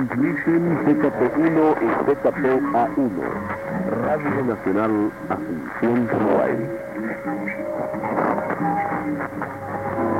Transmiten ZP1 y ZPA1. Radio Nacional Asunción Paraguay.